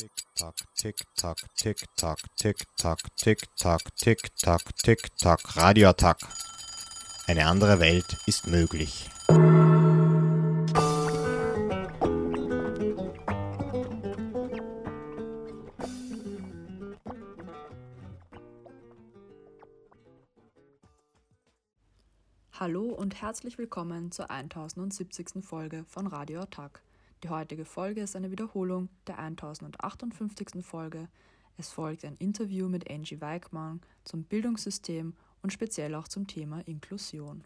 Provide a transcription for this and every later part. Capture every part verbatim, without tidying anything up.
Tick-Tack, Tick-Tack, Tick-Tack, Tick-Tack, Tick-Tack, Tick-Tack, Tick-Tack, Radioattack. Eine andere Welt ist möglich. Hallo und herzlich willkommen zur tausendsiebzigsten Folge von Radioattack. Die heutige Folge ist eine Wiederholung der tausendachtundfünfzigsten Folge. Es folgt ein Interview mit Angie Weikmann zum Bildungssystem und speziell auch zum Thema Inklusion.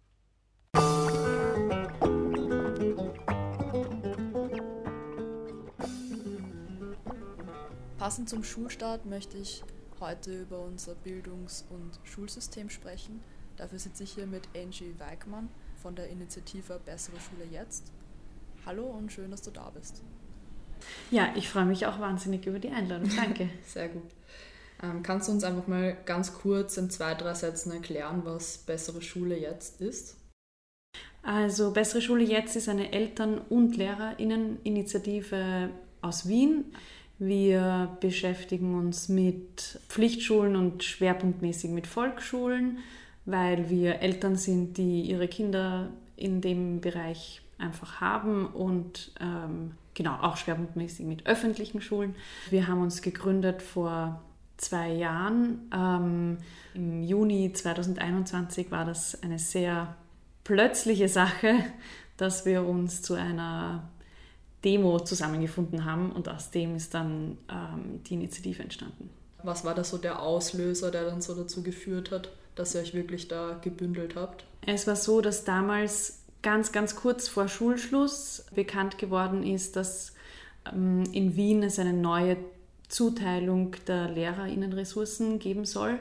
Passend zum Schulstart möchte ich heute über unser Bildungs- und Schulsystem sprechen. Dafür sitze ich hier mit Angie Weikmann von der Initiative Bessere Schule jetzt. Hallo und schön, dass du da bist. Ja, ich freue mich auch wahnsinnig über die Einladung. Danke. Sehr gut. Ähm, kannst du uns einfach mal ganz kurz in zwei, drei Sätzen erklären, was Bessere Schule jetzt ist? Also Bessere Schule jetzt ist eine Eltern- und LehrerInnen-Initiative aus Wien. Wir beschäftigen uns mit Pflichtschulen und schwerpunktmäßig mit Volksschulen, weil wir Eltern sind, die ihre Kinder in dem Bereich einfach haben und ähm, genau auch schwerpunktmäßig mit öffentlichen Schulen. Wir haben uns gegründet vor zwei Jahren. Ähm, Im Juni zweitausendeinundzwanzig war das eine sehr plötzliche Sache, dass wir uns zu einer Demo zusammengefunden haben und aus dem ist dann ähm, die Initiative entstanden. Was war das so der Auslöser, der dann so dazu geführt hat, dass ihr euch wirklich da gebündelt habt? Es war so, dass damals ganz, ganz kurz vor Schulschluss bekannt geworden ist, dass ähm, in Wien es eine neue Zuteilung der LehrerInnenressourcen geben soll,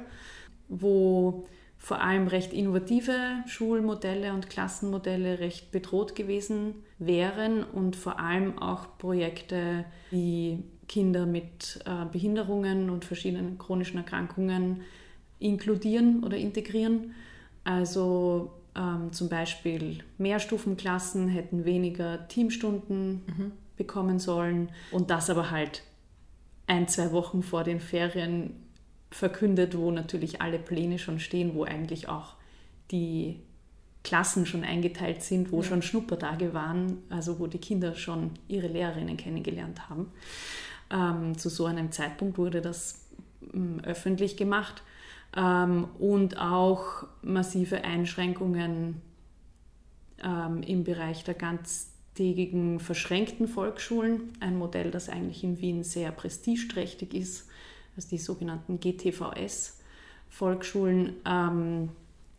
wo vor allem recht innovative Schulmodelle und Klassenmodelle recht bedroht gewesen wären und vor allem auch Projekte wie Kinder mit äh, Behinderungen und verschiedenen chronischen Erkrankungen inkludieren oder integrieren. Also ähm, zum Beispiel Mehrstufenklassen hätten weniger Teamstunden mhm. bekommen sollen und das aber halt ein, zwei Wochen vor den Ferien verkündet, wo natürlich alle Pläne schon stehen, wo eigentlich auch die Klassen schon eingeteilt sind, wo ja. schon Schnuppertage waren, also wo die Kinder schon ihre Lehrerinnen kennengelernt haben. Ähm, zu so einem Zeitpunkt wurde das ähm, öffentlich gemacht ähm, und auch massive Einschränkungen ähm, im Bereich der ganztägigen verschränkten Volksschulen, ein Modell, das eigentlich in Wien sehr prestigeträchtig ist, also die sogenannten G T V S-Volksschulen, ähm,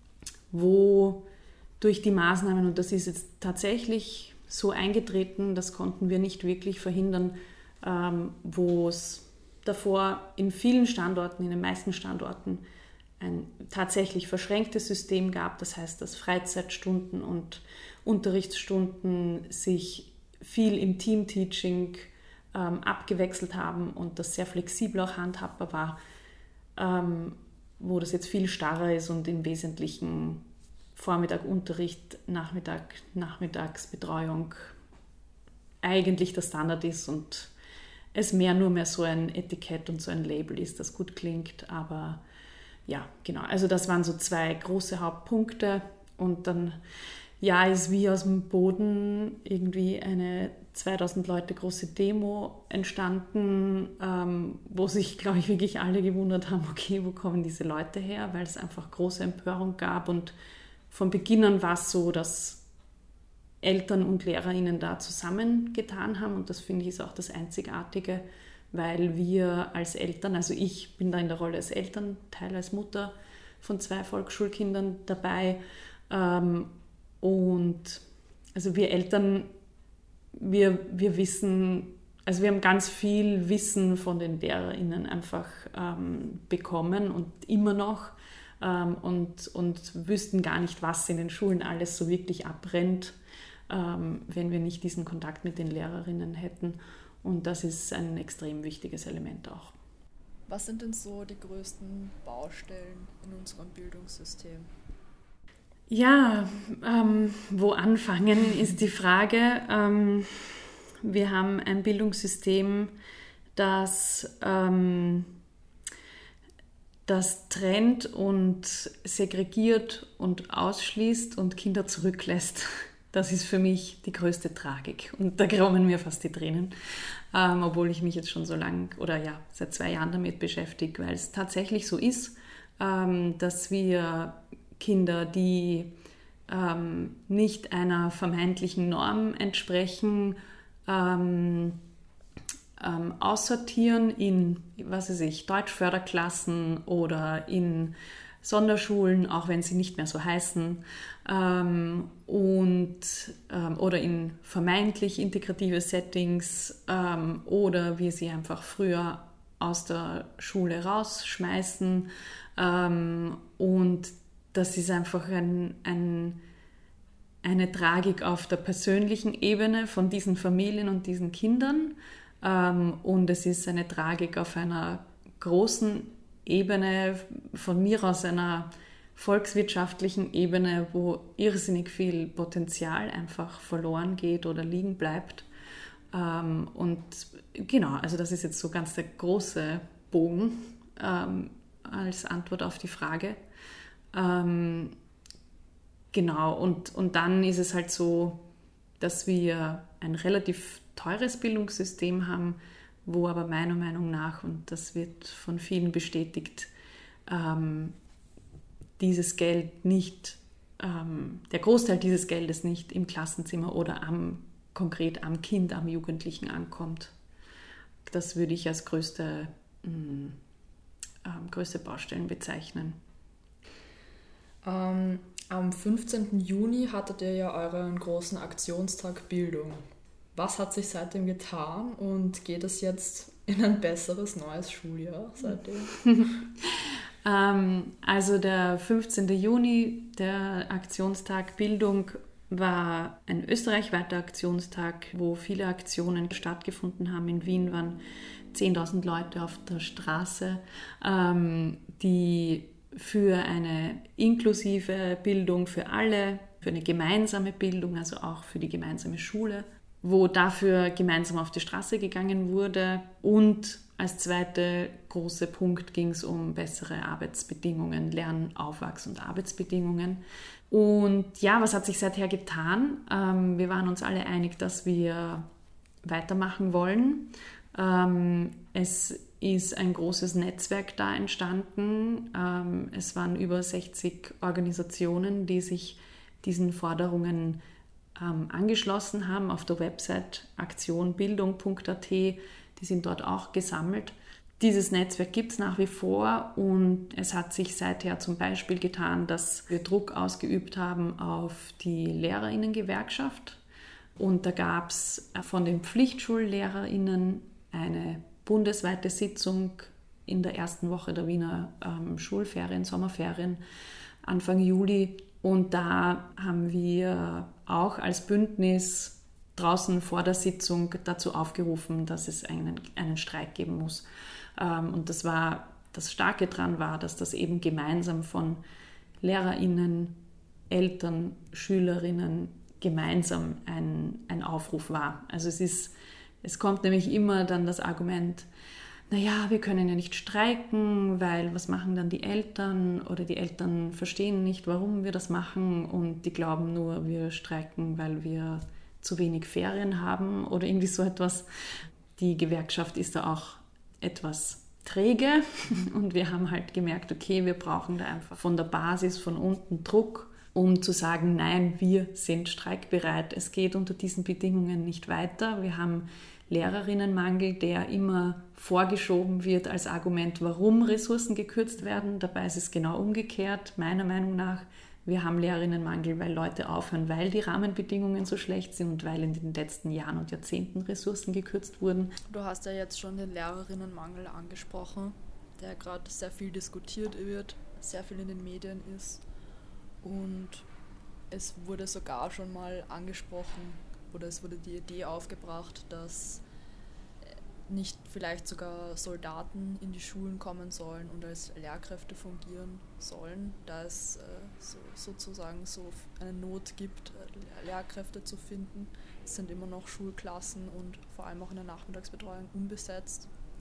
wo durch die Maßnahmen, und das ist jetzt tatsächlich so eingetreten, das konnten wir nicht wirklich verhindern, ähm, wo es davor in vielen Standorten, in den meisten Standorten, ein tatsächlich verschränktes System gab. Das heißt, dass Freizeitstunden und Unterrichtsstunden sich viel im Teamteaching ähm, abgewechselt haben und das sehr flexibel auch handhabbar war, ähm, wo das jetzt viel starrer ist und im Wesentlichen Vormittag Unterricht, Nachmittag, Nachmittagsbetreuung eigentlich der Standard ist und es mehr nur mehr so ein Etikett und so ein Label ist, das gut klingt. Aber ja, genau, also das waren so zwei große Hauptpunkte und dann ja, ist wie aus dem Boden irgendwie eine zweitausend Leute große Demo entstanden, ähm, wo sich, glaube ich, wirklich alle gewundert haben, okay, wo kommen diese Leute her, weil es einfach große Empörung gab und von Beginn an war es so, dass Eltern und LehrerInnen da zusammengetan haben und das finde ich ist auch das Einzigartige, weil wir als Eltern, also ich bin da in der Rolle als Elternteil, als Mutter von zwei Volksschulkindern dabei ähm, und also wir Eltern, wir, wir wissen, also wir haben ganz viel Wissen von den LehrerInnen einfach ähm, bekommen und immer noch ähm, und, und wüssten gar nicht, was in den Schulen alles so wirklich abbrennt, ähm, wenn wir nicht diesen Kontakt mit den LehrerInnen hätten. Und das ist ein extrem wichtiges Element auch. Was sind denn so die größten Baustellen in unserem Bildungssystem? Ja, ähm, wo anfangen ist die Frage. Ähm, wir haben ein Bildungssystem, dass ähm, das trennt und segregiert und ausschließt und Kinder zurücklässt. Das ist für mich die größte Tragik. Und da kommen mir fast die Tränen, ähm, obwohl ich mich jetzt schon so lang oder ja, seit zwei Jahren damit beschäftige, weil es tatsächlich so ist, ähm, dass wir Kinder, die ähm, nicht einer vermeintlichen Norm entsprechen, ähm, ähm, aussortieren in, was weiß ich, Deutschförderklassen oder in Sonderschulen, auch wenn sie nicht mehr so heißen, ähm, und, ähm, oder in vermeintlich integrative Settings ähm, oder wir sie einfach früher aus der Schule rausschmeißen. Ähm, und das ist einfach ein, ein, eine Tragik auf der persönlichen Ebene von diesen Familien und diesen Kindern. Ähm, und es ist eine Tragik auf einer großen Ebene, von mir aus einer volkswirtschaftlichen Ebene, wo irrsinnig viel Potenzial einfach verloren geht oder liegen bleibt. Ähm, und genau, also das ist jetzt so ganz der große Bogen ähm, als Antwort auf die Frage. Ähm, genau, und, und dann ist es halt so, dass wir ein relativ teures Bildungssystem haben, wo aber meiner Meinung nach, und das wird von vielen bestätigt, ähm, dieses Geld nicht, ähm, der Großteil dieses Geldes nicht im Klassenzimmer oder am, konkret am Kind, am Jugendlichen ankommt. Das würde ich als größte, mh, äh, größte Baustellen bezeichnen. Ähm, am fünfzehnten Juni hattet ihr ja euren großen Aktionstag Bildung. Was hat sich seitdem getan und geht es jetzt in ein besseres neues Schuljahr seitdem? ähm, also der fünfzehnten Juni, der Aktionstag Bildung, war ein österreichweiter Aktionstag, wo viele Aktionen stattgefunden haben. In Wien waren zehntausend Leute auf der Straße, ähm, die für eine inklusive Bildung für alle, für eine gemeinsame Bildung, also auch für die gemeinsame Schule, wo dafür gemeinsam auf die Straße gegangen wurde. Und als zweiter großer Punkt ging es um bessere Arbeitsbedingungen, Lern-, Aufwachs- und Arbeitsbedingungen. Und ja, was hat sich seither getan? Ähm, wir waren uns alle einig, dass wir weitermachen wollen. Ähm, es ist ein großes Netzwerk da entstanden. Ähm, es waren über sechzig Organisationen, die sich diesen Forderungen ähm, angeschlossen haben auf der Website aktionbildung punkt a t. Die sind dort auch gesammelt. Dieses Netzwerk gibt es nach wie vor und es hat sich seither zum Beispiel getan, dass wir Druck ausgeübt haben auf die Lehrerinnengewerkschaft. Und da gab es von den Pflichtschullehrerinnen eine bundesweite Sitzung in der ersten Woche der Wiener ähm, Schulferien, Sommerferien, Anfang Juli. Und da haben wir auch als Bündnis draußen vor der Sitzung dazu aufgerufen, dass es einen, einen Streik geben muss. Ähm, und das war, das Starke daran war, dass das eben gemeinsam von LehrerInnen, Eltern, Schülerinnen gemeinsam ein, ein Aufruf war. Also es ist, es kommt nämlich immer dann das Argument, naja, wir können ja nicht streiken, weil was machen dann die Eltern oder die Eltern verstehen nicht, warum wir das machen und die glauben nur, wir streiken, weil wir zu wenig Ferien haben oder irgendwie so etwas. Die Gewerkschaft ist da auch etwas träge und wir haben halt gemerkt, okay, wir brauchen da einfach von der Basis, von unten Druck, um zu sagen, nein, wir sind streikbereit. Es geht unter diesen Bedingungen nicht weiter. Wir haben Lehrerinnenmangel, der immer vorgeschoben wird als Argument, warum Ressourcen gekürzt werden. Dabei ist es genau umgekehrt, meiner Meinung nach. Wir haben Lehrerinnenmangel, weil Leute aufhören, weil die Rahmenbedingungen so schlecht sind und weil in den letzten Jahren und Jahrzehnten Ressourcen gekürzt wurden. Du hast ja jetzt schon den Lehrerinnenmangel angesprochen, der gerade sehr viel diskutiert wird, sehr viel in den Medien ist. Und es wurde sogar schon mal angesprochen, oder es wurde die Idee aufgebracht, dass nicht vielleicht sogar Soldaten in die Schulen kommen sollen und als Lehrkräfte fungieren sollen, da es äh, so, sozusagen so eine Not gibt, Lehrkräfte zu finden. Es sind immer noch Schulklassen und vor allem auch in der Nachmittagsbetreuung unbesetzt.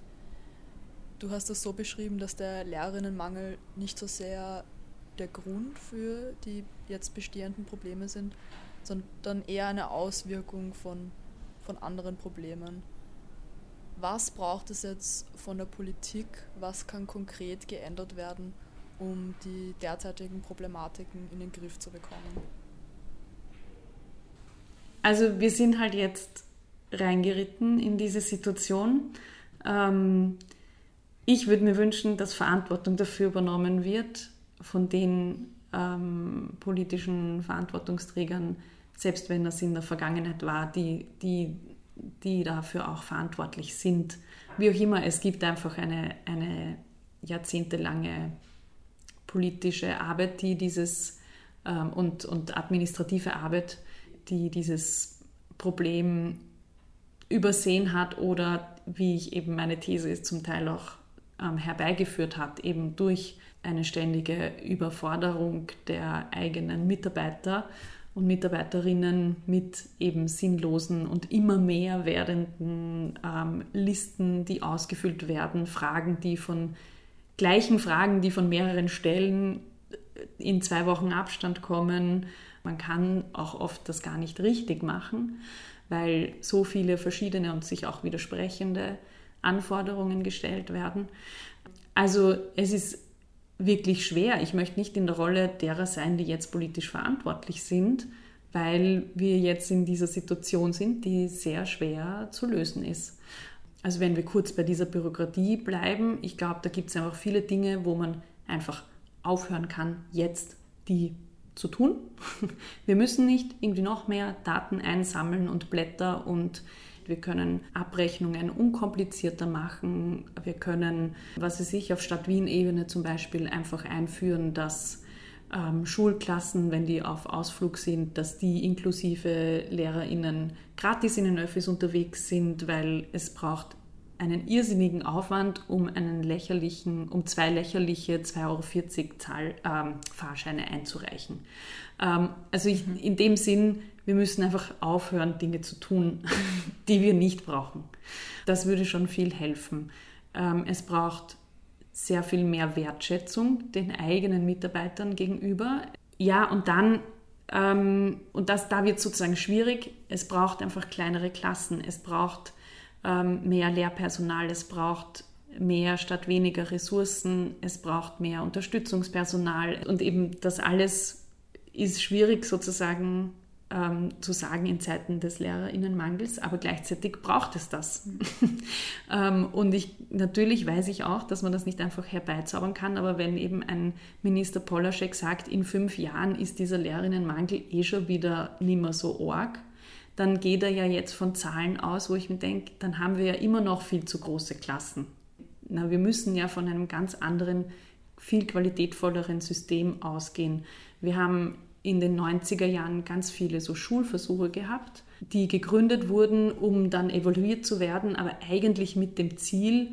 Du hast es so beschrieben, dass der Lehrerinnenmangel nicht so sehr der Grund für die jetzt bestehenden Probleme sind, sondern eher eine Auswirkung von, von anderen Problemen. Was braucht es jetzt von der Politik? Was kann konkret geändert werden, um die derzeitigen Problematiken in den Griff zu bekommen? Also wir sind halt jetzt reingeritten in diese Situation. Ähm, ich würde mir wünschen, dass Verantwortung dafür übernommen wird von den ähm, politischen Verantwortungsträgern, selbst wenn das in der Vergangenheit war, die, die, die dafür auch verantwortlich sind. Wie auch immer, es gibt einfach eine, eine jahrzehntelange politische Arbeit, die dieses ähm, und, und administrative Arbeit, die dieses Problem übersehen hat oder, wie ich eben meine These ist, zum Teil auch ähm, herbeigeführt hat, eben durch eine ständige Überforderung der eigenen Mitarbeiter und Mitarbeiterinnen mit eben sinnlosen und immer mehr werdenden ähm, Listen, die ausgefüllt werden, Fragen, die von gleichen Fragen, die von mehreren Stellen in zwei Wochen Abstand kommen. Man kann auch oft das gar nicht richtig machen, weil so viele verschiedene und sich auch widersprechende Anforderungen gestellt werden. Also es ist wirklich schwer. Ich möchte nicht in der Rolle derer sein, die jetzt politisch verantwortlich sind, weil wir jetzt in dieser Situation sind, die sehr schwer zu lösen ist. Also wenn wir kurz bei dieser Bürokratie bleiben, ich glaube, da gibt es einfach viele Dinge, wo man einfach aufhören kann, jetzt die zu tun. Wir müssen nicht irgendwie noch mehr Daten einsammeln und Blätter und wir können Abrechnungen unkomplizierter machen. Wir können, was weiß ich, auf Stadt-Wien-Ebene zum Beispiel einfach einführen, dass ähm, Schulklassen, wenn die auf Ausflug sind, dass die inklusive LehrerInnen gratis in den Öffis unterwegs sind, weil es braucht einen irrsinnigen Aufwand, um einen lächerlichen, um zwei lächerliche zwei Euro vierzig Zahl, ähm, Fahrscheine einzureichen. Ähm, also ich, in dem Sinn, wir müssen einfach aufhören, Dinge zu tun, die wir nicht brauchen. Das würde schon viel helfen. Ähm, es braucht sehr viel mehr Wertschätzung den eigenen Mitarbeitern gegenüber. Ja, und dann, ähm, und das, da wird es sozusagen schwierig, es braucht einfach kleinere Klassen, es braucht ähm, mehr Lehrpersonal, es braucht mehr statt weniger Ressourcen, es braucht mehr Unterstützungspersonal und eben das alles ist schwierig sozusagen ähm, zu sagen in Zeiten des LehrerInnenmangels, aber gleichzeitig braucht es das. Mhm. ähm, und ich, natürlich weiß ich auch, dass man das nicht einfach herbeizaubern kann, aber wenn eben ein Minister Polaschek sagt, in fünf Jahren ist dieser LehrerInnenmangel eh schon wieder nicht mehr so arg, dann geht er ja jetzt von Zahlen aus, wo ich mir denke, dann haben wir ja immer noch viel zu große Klassen. Na, wir müssen ja von einem ganz anderen, viel qualitätvolleren System ausgehen. Wir haben in den neunziger Jahren ganz viele so Schulversuche gehabt, die gegründet wurden, um dann evaluiert zu werden, aber eigentlich mit dem Ziel,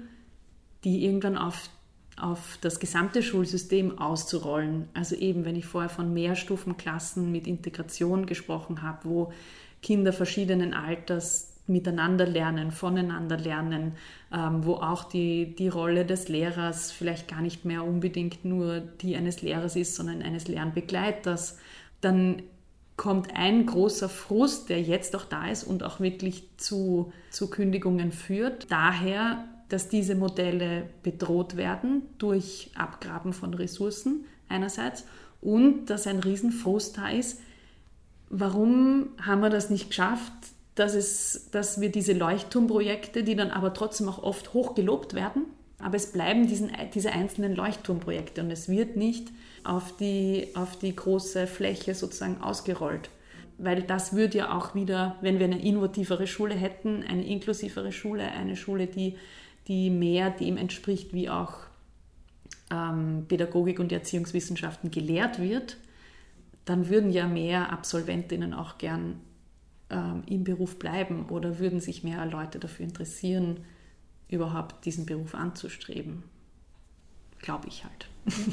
die irgendwann auf, auf das gesamte Schulsystem auszurollen. Also eben, wenn ich vorher von Mehrstufenklassen mit Integration gesprochen habe, wo Kinder verschiedenen Alters miteinander lernen, voneinander lernen, ähm, wo auch die, die Rolle des Lehrers vielleicht gar nicht mehr unbedingt nur die eines Lehrers ist, sondern eines Lernbegleiters, dann kommt ein großer Frust, der jetzt auch da ist und auch wirklich zu, zu Kündigungen führt. Daher, dass diese Modelle bedroht werden durch Abgraben von Ressourcen einerseits und dass ein Riesenfrust da ist. Warum haben wir das nicht geschafft, dass, es, dass wir diese Leuchtturmprojekte, die dann aber trotzdem auch oft hoch gelobt werden, aber es bleiben diesen, diese einzelnen Leuchtturmprojekte und es wird nicht auf die, auf die große Fläche sozusagen ausgerollt. Weil das würde ja auch wieder, wenn wir eine innovativere Schule hätten, eine inklusivere Schule, eine Schule, die, die mehr dem entspricht, wie auch ähm, Pädagogik und Erziehungswissenschaften gelehrt wird, dann würden ja mehr Absolventinnen auch gern ähm, im Beruf bleiben oder würden sich mehr Leute dafür interessieren, überhaupt diesen Beruf anzustreben. Glaube ich halt.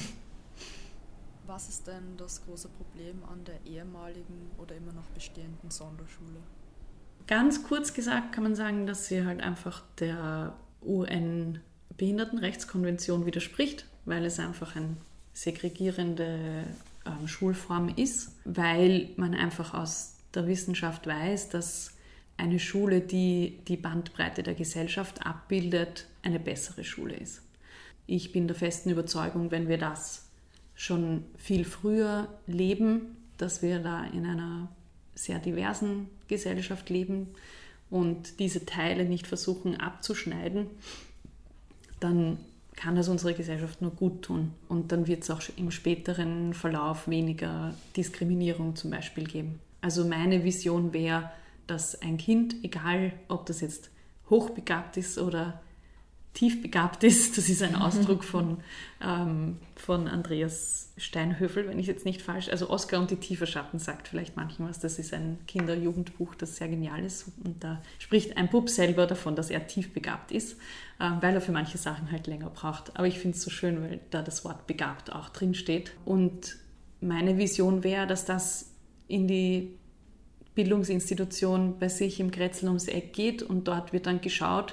Was ist denn das große Problem an der ehemaligen oder immer noch bestehenden Sonderschule? Ganz kurz gesagt kann man sagen, dass sie halt einfach der U N Behindertenrechtskonvention widerspricht, weil es einfach eine segregierende ähm, Schulform ist, weil man einfach aus der Wissenschaft weiß, dass eine Schule, die die Bandbreite der Gesellschaft abbildet, eine bessere Schule ist. Ich bin der festen Überzeugung, wenn wir das schon viel früher leben, dass wir da in einer sehr diversen Gesellschaft leben und diese Teile nicht versuchen abzuschneiden, dann kann das unsere Gesellschaft nur gut tun. Und dann wird es auch im späteren Verlauf weniger Diskriminierung zum Beispiel geben. Also meine Vision wäre, dass ein Kind, egal ob das jetzt hochbegabt ist oder tiefbegabt ist, das ist ein Ausdruck von, ähm, von Andreas Steinhöfel, wenn ich jetzt nicht falsch, also Oskar und die Tieferschatten sagt vielleicht manchen was, das ist ein Kinder-Jugendbuch, das sehr genial ist und da spricht ein Bub selber davon, dass er tiefbegabt ist, äh, weil er für manche Sachen halt länger braucht. Aber ich finde es so schön, weil da das Wort begabt auch drin steht. Und meine Vision wäre, dass das in die Bildungsinstitution bei sich im Grätzl ums Eck geht und dort wird dann geschaut,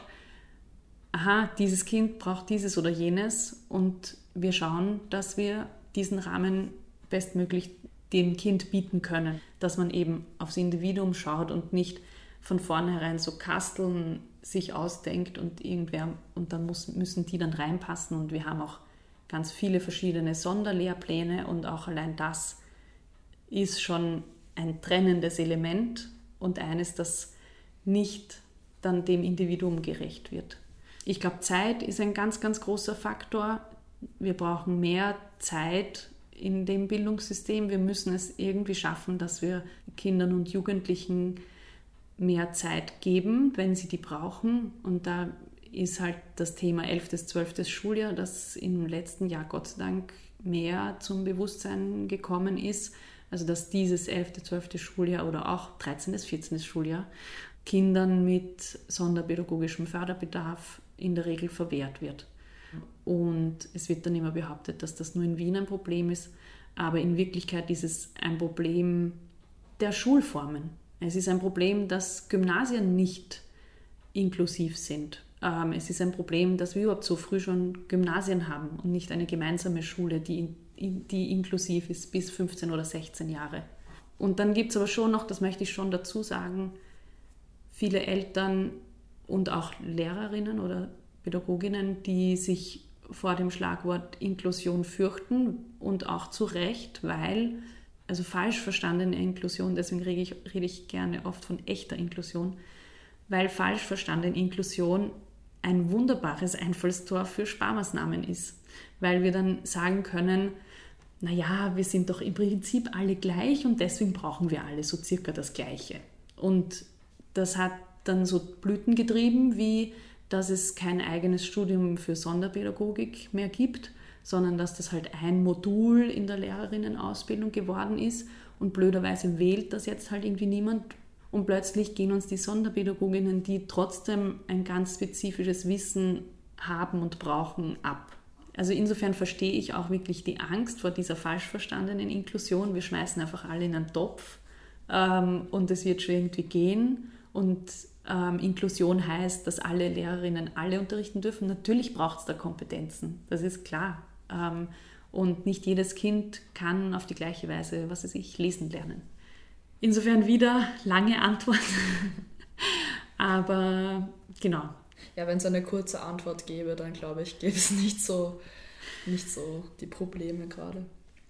aha, dieses Kind braucht dieses oder jenes und wir schauen, dass wir diesen Rahmen bestmöglich dem Kind bieten können, dass man eben aufs Individuum schaut und nicht von vornherein so Kasteln sich ausdenkt und irgendwer und dann muss, müssen die dann reinpassen und wir haben auch ganz viele verschiedene Sonderlehrpläne und auch allein das ist schon ein trennendes Element und eines, das nicht dann dem Individuum gerecht wird. Ich glaube, Zeit ist ein ganz, ganz großer Faktor. Wir brauchen mehr Zeit in dem Bildungssystem. Wir müssen es irgendwie schaffen, dass wir Kindern und Jugendlichen mehr Zeit geben, wenn sie die brauchen. Und da ist halt das Thema elftes, zwölftes Schuljahr, das im letzten Jahr Gott sei Dank mehr zum Bewusstsein gekommen ist. Also dass dieses elfte, zwölfte Schuljahr oder auch dreizehntes, vierzehntes Schuljahr Kindern mit sonderpädagogischem Förderbedarf in der Regel verwehrt wird. Und es wird dann immer behauptet, dass das nur in Wien ein Problem ist, aber in Wirklichkeit ist es ein Problem der Schulformen. Es ist ein Problem, dass Gymnasien nicht inklusiv sind. Es ist ein Problem, dass wir überhaupt so früh schon Gymnasien haben und nicht eine gemeinsame Schule, die, die inklusiv ist bis fünfzehn oder sechzehn Jahre. Und dann gibt es aber schon noch, das möchte ich schon dazu sagen, viele Eltern und auch Lehrerinnen oder Pädagoginnen, die sich vor dem Schlagwort Inklusion fürchten und auch zu Recht, weil, also falsch verstandene Inklusion, deswegen rede ich, rede ich gerne oft von echter Inklusion, weil falsch verstandene Inklusion ein wunderbares Einfallstor für Sparmaßnahmen ist, weil wir dann sagen können, naja, wir sind doch im Prinzip alle gleich und deswegen brauchen wir alle so circa das Gleiche. Und das hat dann so Blüten getrieben, wie dass es kein eigenes Studium für Sonderpädagogik mehr gibt, sondern dass das halt ein Modul in der Lehrerinnenausbildung geworden ist und blöderweise wählt das jetzt halt irgendwie niemand und plötzlich gehen uns die Sonderpädagoginnen, die trotzdem ein ganz spezifisches Wissen haben und brauchen, ab. Also insofern verstehe ich auch wirklich die Angst vor dieser falsch verstandenen Inklusion. Wir schmeißen einfach alle in einen Topf ähm, und es wird schon irgendwie gehen und Ähm, Inklusion heißt, dass alle Lehrerinnen alle unterrichten dürfen. Natürlich braucht es da Kompetenzen, das ist klar. Ähm, und nicht jedes Kind kann auf die gleiche Weise, was weiß ich, lesen lernen. Insofern wieder lange Antwort. Aber genau. Ja, wenn es eine kurze Antwort gäbe, dann glaube ich, gäbe es nicht so, nicht so die Probleme gerade.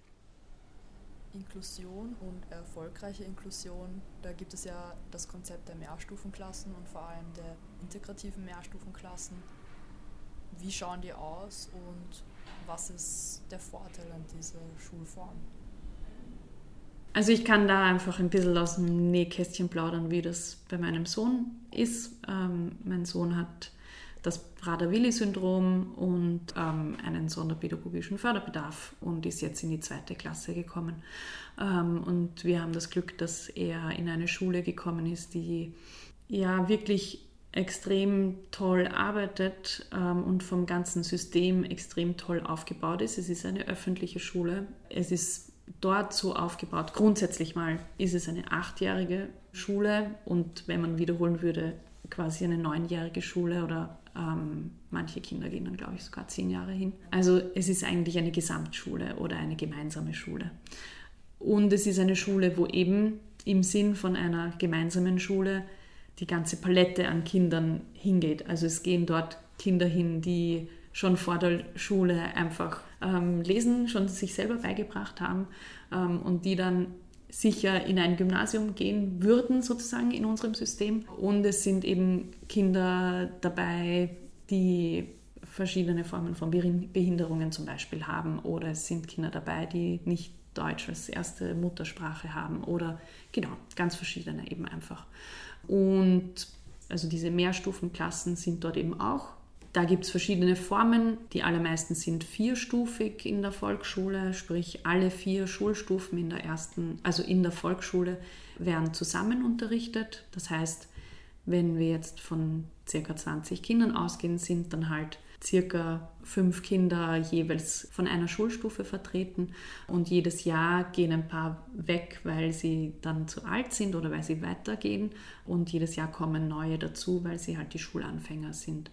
Inklusion und erfolgreiche Inklusion, da gibt es ja das Konzept der Mehrstufenklassen und vor allem der integrativen Mehrstufenklassen. Wie schauen die aus und was ist der Vorteil an dieser Schulform? Also ich kann da einfach ein bisschen aus dem Nähkästchen plaudern, wie das bei meinem Sohn ist. Ähm, mein Sohn hat das Prader-Willi-Syndrom und ähm, einen sonderpädagogischen Förderbedarf und ist jetzt in die zweite Klasse gekommen. Ähm, und wir haben das Glück, dass er in eine Schule gekommen ist, die ja wirklich extrem toll arbeitet ähm, und vom ganzen System extrem toll aufgebaut ist. Es ist eine öffentliche Schule. Es ist dort so aufgebaut. Grundsätzlich mal ist es eine achtjährige Schule und wenn man wiederholen würde, quasi eine neunjährige Schule oder ähm, manche Kinder gehen dann, glaube ich, sogar zehn Jahre hin. Also es ist eigentlich eine Gesamtschule oder eine gemeinsame Schule. Und es ist eine Schule, wo eben im Sinn von einer gemeinsamen Schule die ganze Palette an Kindern hingeht. Also es gehen dort Kinder hin, die schon vor der Schule einfach ähm, lesen, schon sich selber beigebracht haben ähm, und die dann sicher in ein Gymnasium gehen würden, sozusagen in unserem System. Und es sind eben Kinder dabei, die verschiedene Formen von Behinderungen zum Beispiel haben, oder es sind Kinder dabei, die nicht Deutsch als erste Muttersprache haben, oder genau, ganz verschiedene eben einfach. Und also diese Mehrstufenklassen sind dort eben auch. Da gibt es verschiedene Formen. Die allermeisten sind vierstufig in der Volksschule, sprich alle vier Schulstufen in der ersten, also in der Volksschule, werden zusammen unterrichtet. Das heißt, wenn wir jetzt von ca. zwanzig Kindern ausgehen, sind dann halt circa fünf Kinder jeweils von einer Schulstufe vertreten, und jedes Jahr gehen ein paar weg, weil sie dann zu alt sind oder weil sie weitergehen, und jedes Jahr kommen neue dazu, weil sie halt die Schulanfänger sind.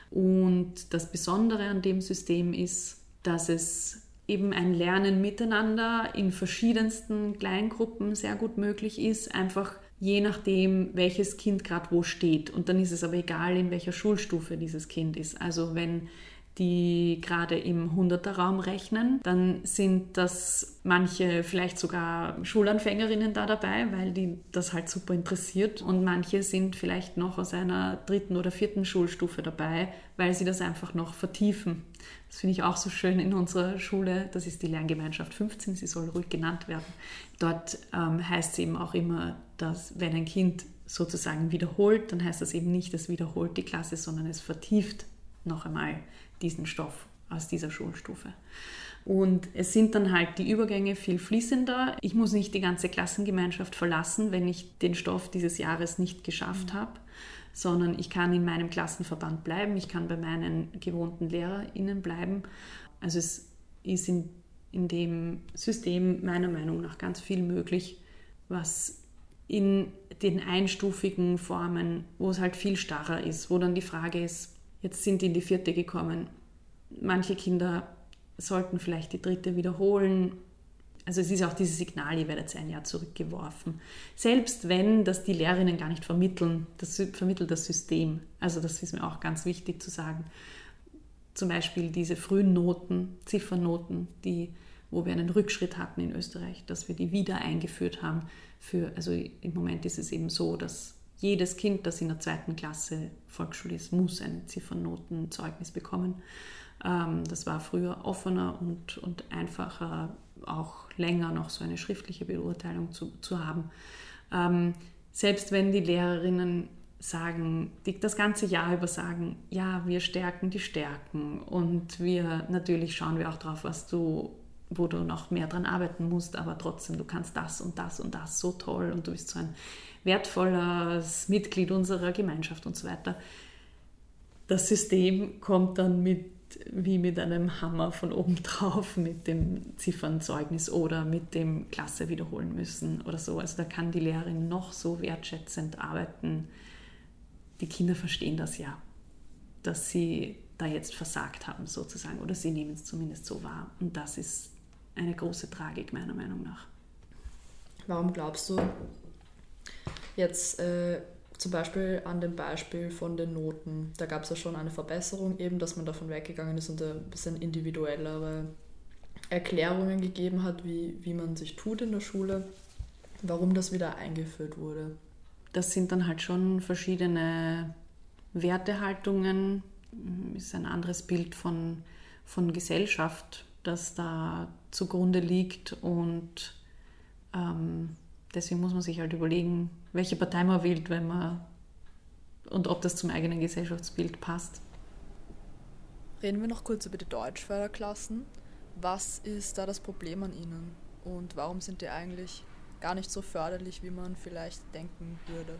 Und das Besondere an dem System ist, dass es eben ein Lernen miteinander in verschiedensten Kleingruppen sehr gut möglich ist, einfach je nachdem, welches Kind gerade wo steht. Und dann ist es aber egal, in welcher Schulstufe dieses Kind ist. Also wenn die gerade im Hunderter-Raum rechnen, dann sind das manche vielleicht sogar Schulanfängerinnen da dabei, weil die das halt super interessiert. Und manche sind vielleicht noch aus einer dritten oder vierten Schulstufe dabei, weil sie das einfach noch vertiefen. Das finde ich auch so schön in unserer Schule. Das ist die Lerngemeinschaft fünfzehn, sie soll ruhig genannt werden. Dort ähm, heißt es eben auch immer, dass wenn ein Kind sozusagen wiederholt, dann heißt das eben nicht, es wiederholt die Klasse, sondern es vertieft noch einmal diesen Stoff aus dieser Schulstufe. Und es sind dann halt die Übergänge viel fließender. Ich muss nicht die ganze Klassengemeinschaft verlassen, wenn ich den Stoff dieses Jahres nicht geschafft habe, sondern ich kann in meinem Klassenverband bleiben, ich kann bei meinen gewohnten LehrerInnen bleiben. Also es ist in, in dem System meiner Meinung nach ganz viel möglich, was in den einstufigen Formen, wo es halt viel starrer ist, wo dann die Frage ist, jetzt sind die in die vierte gekommen. Manche Kinder sollten vielleicht die dritte wiederholen. Also es ist auch dieses Signal, ihr werdet ein Jahr zurückgeworfen. Selbst wenn das die Lehrerinnen gar nicht vermitteln, das vermittelt das System. Also das ist mir auch ganz wichtig zu sagen. Zum Beispiel diese frühen Noten, Ziffernoten, die, wo wir einen Rückschritt hatten in Österreich, dass wir die wieder eingeführt haben. Für, also im Moment ist es eben so, dass jedes Kind, das in der zweiten Klasse Volksschule ist, muss ein Ziffernotenzeugnis bekommen. Das war früher offener und, und einfacher, auch länger noch so eine schriftliche Beurteilung zu, zu haben. Ähm, selbst wenn die Lehrerinnen sagen, die das ganze Jahr über sagen, ja, wir stärken die Stärken und wir natürlich schauen wir auch drauf, was du, wo du noch mehr dran arbeiten musst, aber trotzdem, du kannst das und das und das so toll und du bist so ein wertvolles Mitglied unserer Gemeinschaft und so weiter. Das System kommt dann mit, wie mit einem Hammer von oben drauf, mit dem Ziffernzeugnis oder mit dem Klasse wiederholen müssen oder so. Also da kann die Lehrerin noch so wertschätzend arbeiten. Die Kinder verstehen das ja, dass sie da jetzt versagt haben sozusagen, oder sie nehmen es zumindest so wahr. Und das ist eine große Tragik meiner Meinung nach. Warum glaubst du, jetzt äh, zum Beispiel an dem Beispiel von den Noten, da gab es ja schon eine Verbesserung, eben, dass man davon weggegangen ist und ein bisschen individuellere Erklärungen gegeben hat, wie, wie man sich tut in der Schule, warum das wieder eingeführt wurde. Das sind dann halt schon verschiedene Wertehaltungen, ist ein anderes Bild von, von Gesellschaft, das da zugrunde liegt, und ähm, deswegen muss man sich halt überlegen, welche Partei man wählt, wenn man und ob das zum eigenen Gesellschaftsbild passt. Reden wir noch kurz über die Deutschförderklassen. Was ist da das Problem an ihnen und warum sind die eigentlich gar nicht so förderlich, wie man vielleicht denken würde?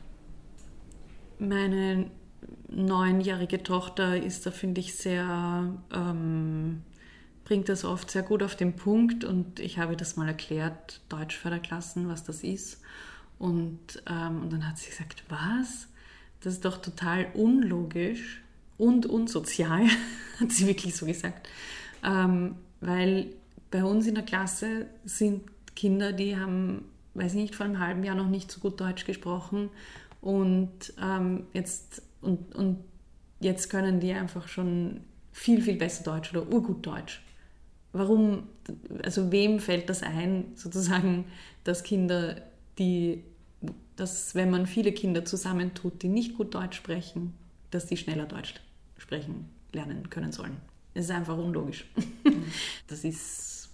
Meine neunjährige Tochter ist da, finde ich, sehr, ähm, bringt das oft sehr gut auf den Punkt, und ich habe das mal erklärt, Deutschförderklassen, was das ist. Und, ähm, und dann hat sie gesagt, was? das ist doch total unlogisch und unsozial, hat sie wirklich so gesagt. Ähm, weil bei uns in der Klasse sind Kinder, die haben, weiß ich nicht, vor einem halben Jahr noch nicht so gut Deutsch gesprochen und, ähm, jetzt, und, und jetzt können die einfach schon viel, viel besser Deutsch oder urgut Deutsch. Warum, also wem fällt das ein, sozusagen, dass Kinder, die, dass wenn man viele Kinder zusammentut, die nicht gut Deutsch sprechen, dass die schneller Deutsch sprechen lernen können sollen? Es ist einfach unlogisch. Mhm. Das ist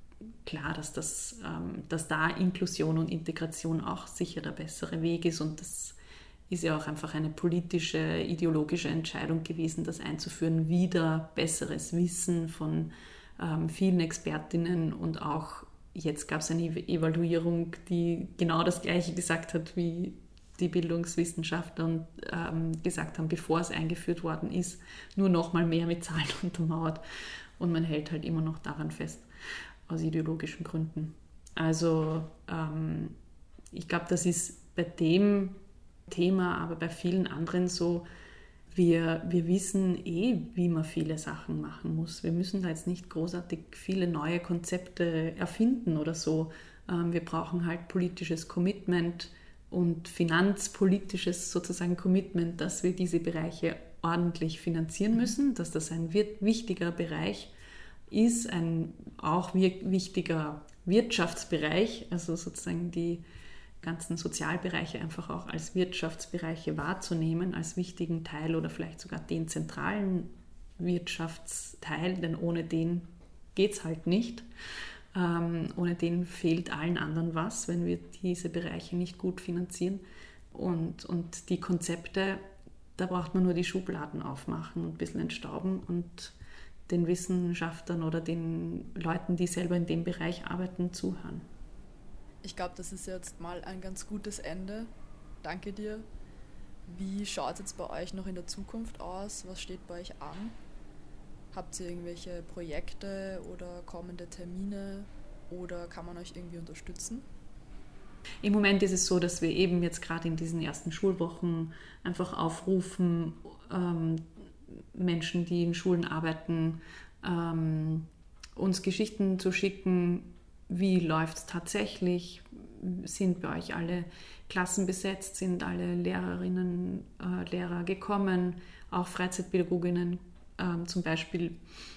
klar, dass, das, ähm, dass da Inklusion und Integration auch sicher der bessere Weg ist und das ist ja auch einfach eine politische, ideologische Entscheidung gewesen, das einzuführen, wieder besseres Wissen von ähm, vielen Expertinnen und auch jetzt gab es eine Evaluierung, die genau das Gleiche gesagt hat, wie die Bildungswissenschaftler und, ähm, gesagt haben, bevor es eingeführt worden ist, nur noch mal mehr mit Zahlen untermauert und man hält halt immer noch daran fest, aus ideologischen Gründen. Also ähm, ich glaube, das ist bei dem Thema, aber bei vielen anderen so, wir, wir wissen eh, wie man viele Sachen machen muss. Wir müssen da jetzt nicht großartig viele neue Konzepte erfinden oder so. Ähm, wir brauchen halt politisches Commitment und finanzpolitisches sozusagen Commitment, dass wir diese Bereiche ordentlich finanzieren müssen, dass das ein wichtiger Bereich ist, ein auch wichtiger Wirtschaftsbereich, also sozusagen die ganzen Sozialbereiche einfach auch als Wirtschaftsbereiche wahrzunehmen, als wichtigen Teil oder vielleicht sogar den zentralen Wirtschaftsteil, denn ohne den geht es halt nicht. Ähm, ohne den fehlt allen anderen was, wenn wir diese Bereiche nicht gut finanzieren. Und, und die Konzepte, da braucht man nur die Schubladen aufmachen und ein bisschen entstauben und den Wissenschaftlern oder den Leuten, die selber in dem Bereich arbeiten, zuhören. Ich glaube, das ist jetzt mal ein ganz gutes Ende. Danke dir. Wie schaut es jetzt bei euch noch in der Zukunft aus? Was steht bei euch an? Habt ihr irgendwelche Projekte oder kommende Termine oder kann man euch irgendwie unterstützen? Im Moment ist es so, dass wir eben jetzt gerade in diesen ersten Schulwochen einfach aufrufen, ähm, Menschen, die in Schulen arbeiten, ähm, uns Geschichten zu schicken. Wie läuft es tatsächlich? Sind bei euch alle Klassen besetzt? Sind alle Lehrerinnen, äh, Lehrer gekommen? Auch Freizeitpädagoginnen ähm, zum Beispiel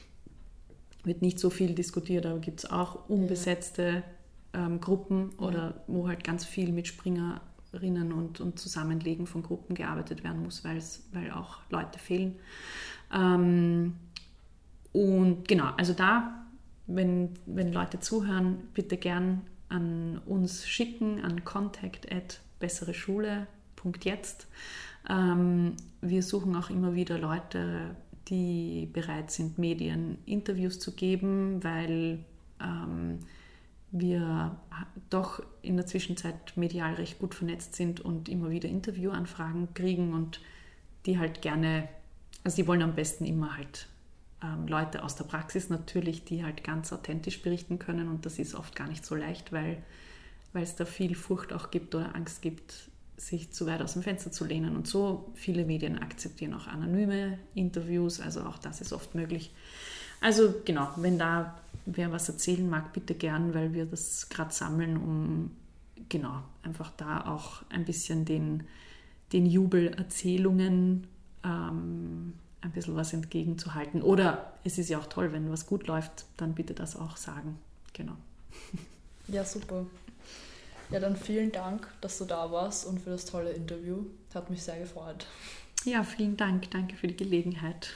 wird nicht so viel diskutiert, aber gibt es auch unbesetzte ähm, Gruppen oder ja. wo halt ganz viel mit Springerinnen und, und Zusammenlegen von Gruppen gearbeitet werden muss, weil's, weil auch Leute fehlen. Ähm, und genau, also da Wenn, wenn Leute zuhören, bitte gern an uns schicken, an contact at bessereschule punkt jetzt. Ähm, wir suchen auch immer wieder Leute, die bereit sind, Medien Interviews zu geben, weil ähm, wir doch in der Zwischenzeit medial recht gut vernetzt sind und immer wieder Interviewanfragen kriegen und die halt gerne, also die wollen am besten immer halt Leute aus der Praxis natürlich, die halt ganz authentisch berichten können und das ist oft gar nicht so leicht, weil, weil es da viel Furcht auch gibt oder Angst gibt, sich zu weit aus dem Fenster zu lehnen und so. Viele Medien akzeptieren auch anonyme Interviews, also auch das ist oft möglich. Also genau, wenn da wer was erzählen mag, bitte gern, weil wir das gerade sammeln, um genau einfach da auch ein bisschen den, den Jubelerzählungen ähm, ein bisschen was entgegenzuhalten. Oder es ist ja auch toll, wenn was gut läuft, dann bitte das auch sagen. Genau. Ja, super. Ja, dann vielen Dank, dass du da warst und für das tolle Interview. Hat mich sehr gefreut. Ja, vielen Dank. Danke für die Gelegenheit.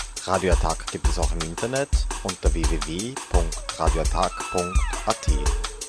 Radioattack gibt es auch im Internet unter w w w punkt radioattack punkt a t.